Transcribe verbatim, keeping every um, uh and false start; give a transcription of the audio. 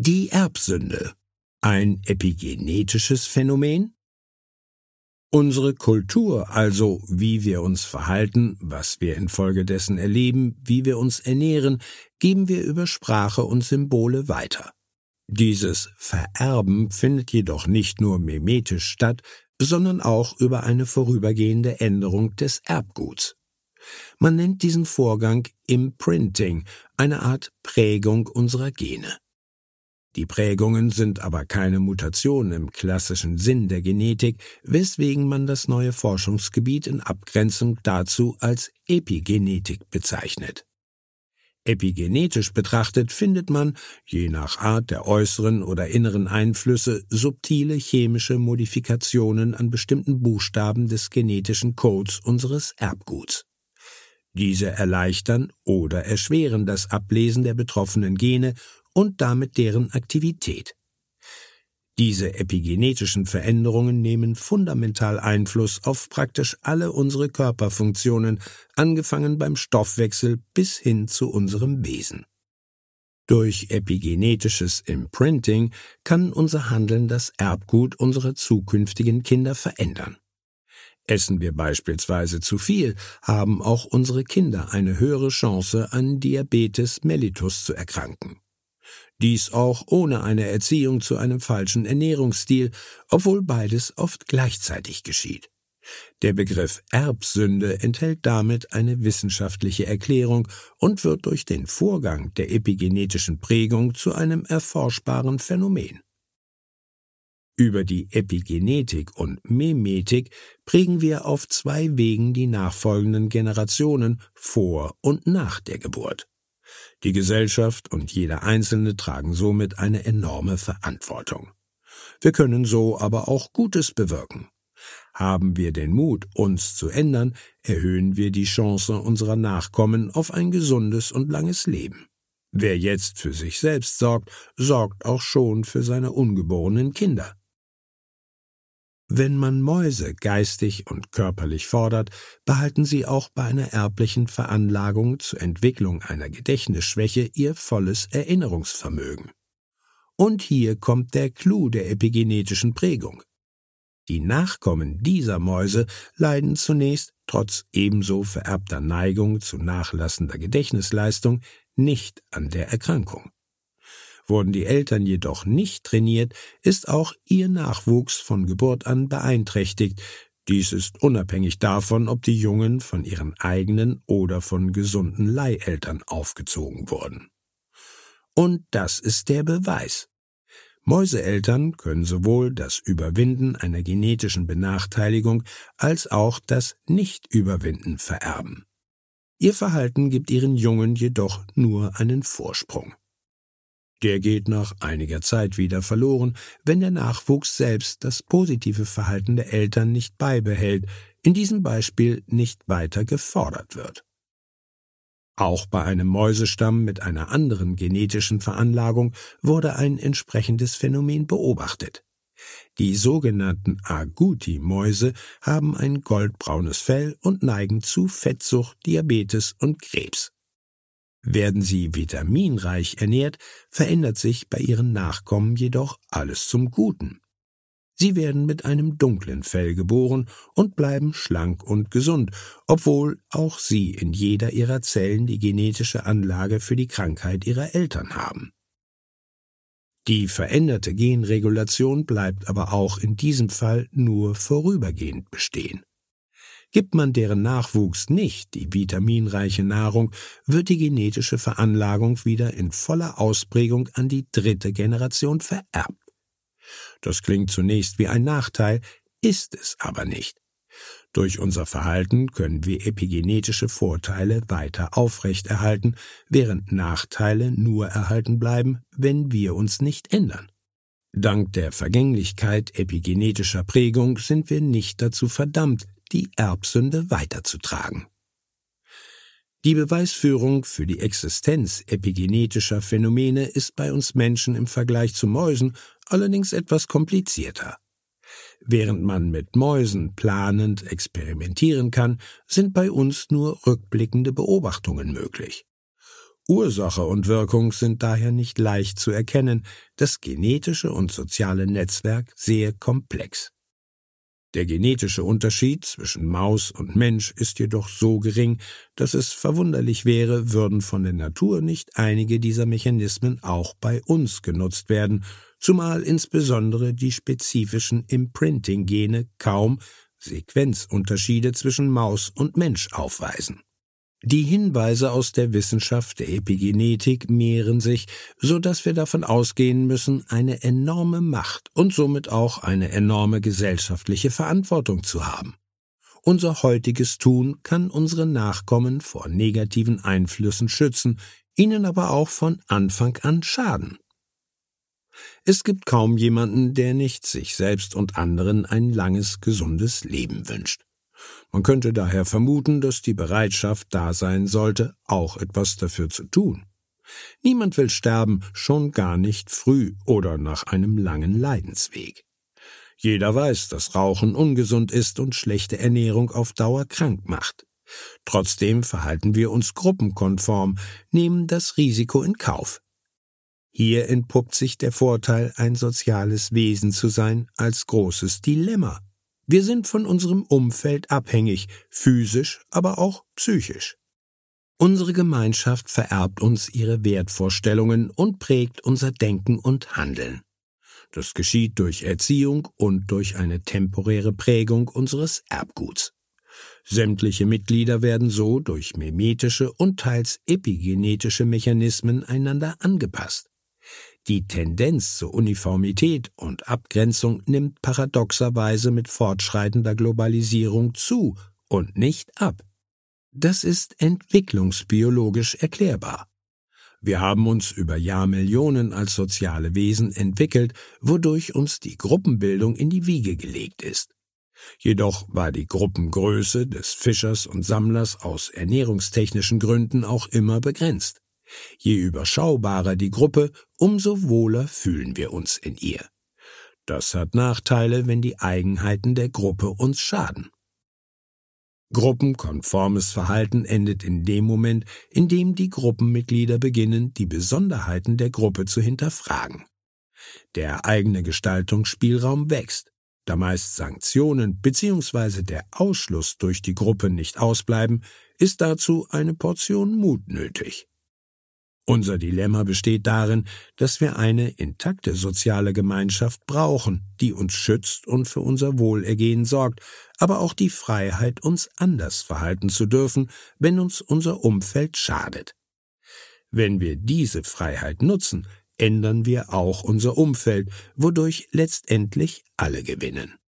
Die Erbsünde. Ein epigenetisches Phänomen? Unsere Kultur, also wie wir uns verhalten, was wir infolgedessen erleben, wie wir uns ernähren, geben wir über Sprache und Symbole weiter. Dieses Vererben findet jedoch nicht nur mimetisch statt, sondern auch über eine vorübergehende Änderung des Erbguts. Man nennt diesen Vorgang Imprinting, eine Art Prägung unserer Gene. Die Prägungen sind aber keine Mutation im klassischen Sinn der Genetik, weswegen man das neue Forschungsgebiet in Abgrenzung dazu als Epigenetik bezeichnet. Epigenetisch betrachtet findet man, je nach Art der äußeren oder inneren Einflüsse, subtile chemische Modifikationen an bestimmten Buchstaben des genetischen Codes unseres Erbguts. Diese erleichtern oder erschweren das Ablesen der betroffenen Gene und damit deren Aktivität. Diese epigenetischen Veränderungen nehmen fundamental Einfluss auf praktisch alle unsere Körperfunktionen, angefangen beim Stoffwechsel bis hin zu unserem Wesen. Durch epigenetisches Imprinting kann unser Handeln das Erbgut unserer zukünftigen Kinder verändern. Essen wir beispielsweise zu viel, haben auch unsere Kinder eine höhere Chance, an Diabetes mellitus zu erkranken. Dies auch ohne eine Erziehung zu einem falschen Ernährungsstil, obwohl beides oft gleichzeitig geschieht. Der Begriff Erbsünde enthält damit eine wissenschaftliche Erklärung und wird durch den Vorgang der epigenetischen Prägung zu einem erforschbaren Phänomen. Über die Epigenetik und Memetik prägen wir auf zwei Wegen die nachfolgenden Generationen vor und nach der Geburt. Die Gesellschaft und jeder Einzelne tragen somit eine enorme Verantwortung. Wir können so aber auch Gutes bewirken. Haben wir den Mut, uns zu ändern, erhöhen wir die Chance unserer Nachkommen auf ein gesundes und langes Leben. Wer jetzt für sich selbst sorgt, sorgt auch schon für seine ungeborenen Kinder. Wenn man Mäuse geistig und körperlich fordert, behalten sie auch bei einer erblichen Veranlagung zur Entwicklung einer Gedächtnisschwäche ihr volles Erinnerungsvermögen. Und hier kommt der Clou der epigenetischen Prägung. Die Nachkommen dieser Mäuse leiden zunächst, trotz ebenso vererbter Neigung zu nachlassender Gedächtnisleistung, nicht an der Erkrankung. Wurden die Eltern jedoch nicht trainiert, ist auch ihr Nachwuchs von Geburt an beeinträchtigt. Dies ist unabhängig davon, ob die Jungen von ihren eigenen oder von gesunden Leiheltern aufgezogen wurden. Und das ist der Beweis. Mäuseeltern können sowohl das Überwinden einer genetischen Benachteiligung als auch das Nicht-Überwinden vererben. Ihr Verhalten gibt ihren Jungen jedoch nur einen Vorsprung. Der geht nach einiger Zeit wieder verloren, wenn der Nachwuchs selbst das positive Verhalten der Eltern nicht beibehält, in diesem Beispiel nicht weiter gefordert wird. Auch bei einem Mäusestamm mit einer anderen genetischen Veranlagung wurde ein entsprechendes Phänomen beobachtet. Die sogenannten Agouti-Mäuse haben ein goldbraunes Fell und neigen zu Fettsucht, Diabetes und Krebs. Werden sie vitaminreich ernährt, verändert sich bei ihren Nachkommen jedoch alles zum Guten. Sie werden mit einem dunklen Fell geboren und bleiben schlank und gesund, obwohl auch sie in jeder ihrer Zellen die genetische Anlage für die Krankheit ihrer Eltern haben. Die veränderte Genregulation bleibt aber auch in diesem Fall nur vorübergehend bestehen. Gibt man deren Nachwuchs nicht die vitaminreiche Nahrung, wird die genetische Veranlagung wieder in voller Ausprägung an die dritte Generation vererbt. Das klingt zunächst wie ein Nachteil, ist es aber nicht. Durch unser Verhalten können wir epigenetische Vorteile weiter aufrechterhalten, während Nachteile nur erhalten bleiben, wenn wir uns nicht ändern. Dank der Vergänglichkeit epigenetischer Prägung sind wir nicht dazu verdammt, die Erbsünde weiterzutragen. Die Beweisführung für die Existenz epigenetischer Phänomene ist bei uns Menschen im Vergleich zu Mäusen allerdings etwas komplizierter. Während man mit Mäusen planend experimentieren kann, sind bei uns nur rückblickende Beobachtungen möglich. Ursache und Wirkung sind daher nicht leicht zu erkennen, das genetische und soziale Netzwerk sehr komplex. Der genetische Unterschied zwischen Maus und Mensch ist jedoch so gering, dass es verwunderlich wäre, würden von der Natur nicht einige dieser Mechanismen auch bei uns genutzt werden, zumal insbesondere die spezifischen Imprinting-Gene kaum Sequenzunterschiede zwischen Maus und Mensch aufweisen. Die Hinweise aus der Wissenschaft der Epigenetik mehren sich, so dass wir davon ausgehen müssen, eine enorme Macht und somit auch eine enorme gesellschaftliche Verantwortung zu haben. Unser heutiges Tun kann unsere Nachkommen vor negativen Einflüssen schützen, ihnen aber auch von Anfang an schaden. Es gibt kaum jemanden, der nicht sich selbst und anderen ein langes, gesundes Leben wünscht. Man könnte daher vermuten, dass die Bereitschaft da sein sollte, auch etwas dafür zu tun. Niemand will sterben, schon gar nicht früh oder nach einem langen Leidensweg. Jeder weiß, dass Rauchen ungesund ist und schlechte Ernährung auf Dauer krank macht. Trotzdem verhalten wir uns gruppenkonform, nehmen das Risiko in Kauf. Hier entpuppt sich der Vorteil, ein soziales Wesen zu sein, als großes Dilemma. Wir sind von unserem Umfeld abhängig, physisch, aber auch psychisch. Unsere Gemeinschaft vererbt uns ihre Wertvorstellungen und prägt unser Denken und Handeln. Das geschieht durch Erziehung und durch eine temporäre Prägung unseres Erbguts. Sämtliche Mitglieder werden so durch mimetische und teils epigenetische Mechanismen einander angepasst. Die Tendenz zur Uniformität und Abgrenzung nimmt paradoxerweise mit fortschreitender Globalisierung zu und nicht ab. Das ist entwicklungsbiologisch erklärbar. Wir haben uns über Jahrmillionen als soziale Wesen entwickelt, wodurch uns die Gruppenbildung in die Wiege gelegt ist. Jedoch war die Gruppengröße des Fischers und Sammlers aus ernährungstechnischen Gründen auch immer begrenzt. Je überschaubarer die Gruppe, umso wohler fühlen wir uns in ihr. Das hat Nachteile, wenn die Eigenheiten der Gruppe uns schaden. Gruppenkonformes Verhalten endet in dem Moment, in dem die Gruppenmitglieder beginnen, die Besonderheiten der Gruppe zu hinterfragen. Der eigene Gestaltungsspielraum wächst, da meist Sanktionen bzw. der Ausschluss durch die Gruppe nicht ausbleiben, ist dazu eine Portion Mut nötig. Unser Dilemma besteht darin, dass wir eine intakte soziale Gemeinschaft brauchen, die uns schützt und für unser Wohlergehen sorgt, aber auch die Freiheit, uns anders verhalten zu dürfen, wenn uns unser Umfeld schadet. Wenn wir diese Freiheit nutzen, ändern wir auch unser Umfeld, wodurch letztendlich alle gewinnen.